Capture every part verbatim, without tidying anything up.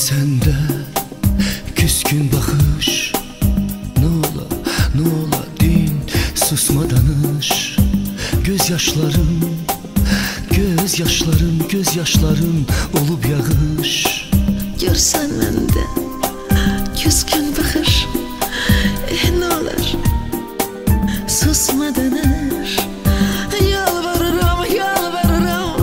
Sende küskün bakış, ne ola ne ola din, susma danış. Gözyaşlarım, gözyaşlarım, gözyaşlarım olub yağış. Görsən məndə küskün baxış, eh nə olar susma danış. Yalvarıram, yalvarıram,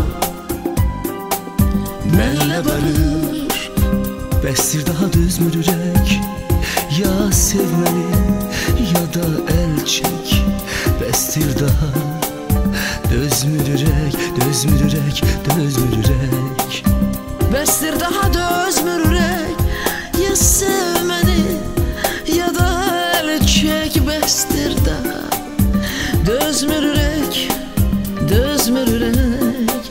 Mənlə barış, bəsdir daha dözmür ürək. Ya sev məni, ya da əl çək. Bəsdir daha dözmür ürək, dözmür ürək, dözmür ürək. bəsdir daha dözmür ürək. Ya sev məni, ya da əl çək. Bəsdir daha dözmür ürək, dözmür ürək.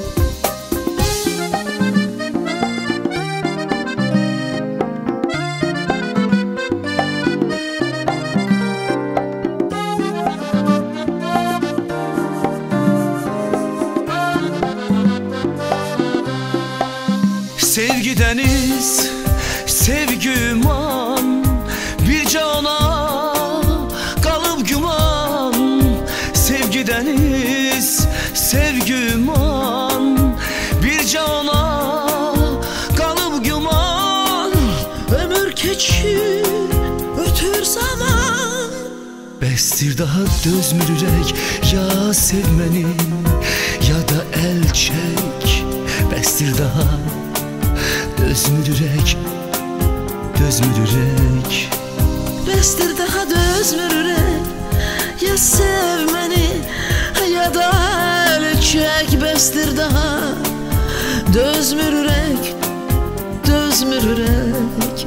Sevgi deniz, sevgi ümman, bircə ona qalıb güman. Sevgi deniz, sevgi ümman, bircə ona qalıb güman. Ömür keçir, ötür zaman, Bəsdir daha dözmür ürək. Ya sev məni, ya da əl çək. Bəsdir daha dözmür ürək, dözmür ürək. bəsdir daha dözmür ürək. Ya sev məni, ya da əl çək. Bəsdir daha dözmür ürək, dözmür ürək.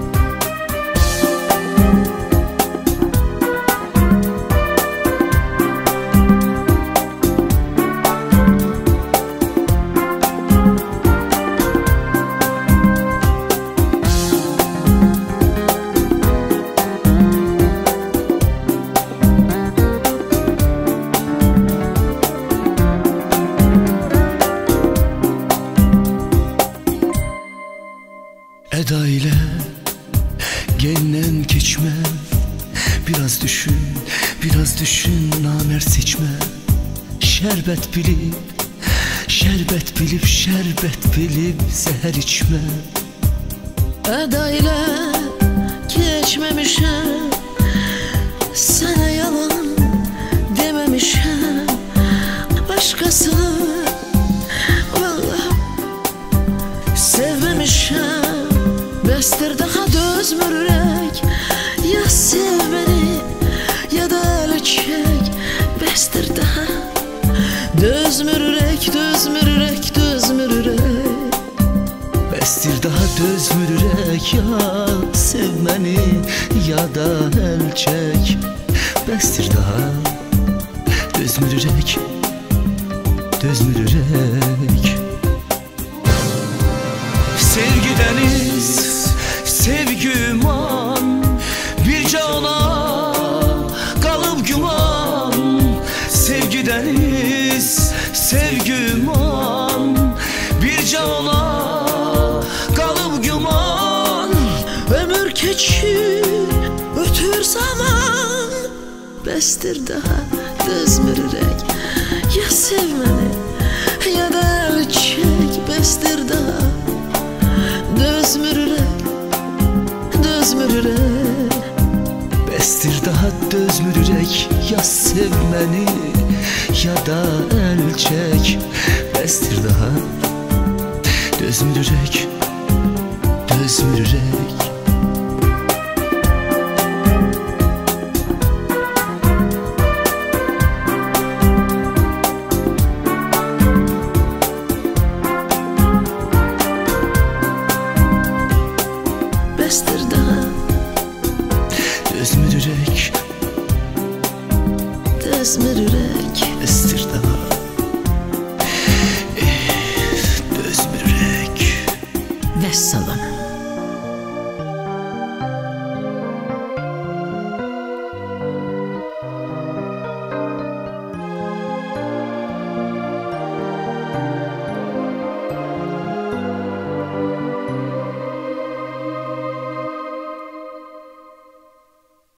Əda ilə gendən keçmə. Biraz düşün, biraz düşün, namər seçmə. Şərbət bilib, şərbət bilib, şərbət bilib zəhər içmə. Əda ilə keçməmişəm, sənə yalan deməmişəm. Başqasını vallahi sevməmişəm. Bəsdir daha dözmür ürək. Ya sev məni, ya da əl çək. Bəsdir daha dözmür ürək, dözmür ürək, dözmür ürək. Bəsdir daha dözmür ürək. Ya sev məni, ya da əl çək. Bəsdir daha dözmür ürək, dözmür ürək. Sevgi deniz, sevgi ümman, bircə ona qalıb güman. Sevgi deniz, sevgi ümman, bircə ona qalıb güman. Ömür keçir, ötür zaman, bəsdir daha dözmür ürək. Ya sev məni, ya da əl çək. Bəsdir daha dözmür ürək, dözmür ürək. Bəsdir daha dözmür ürək. Ya sev məni, ya da əl çək. Bəsdir daha dözmür ürək, dözmür ürək. Bəsdir daha dözmür ürək, dözmür ürək. bəsdir daha eh, dözmür ürək. Vəssalam.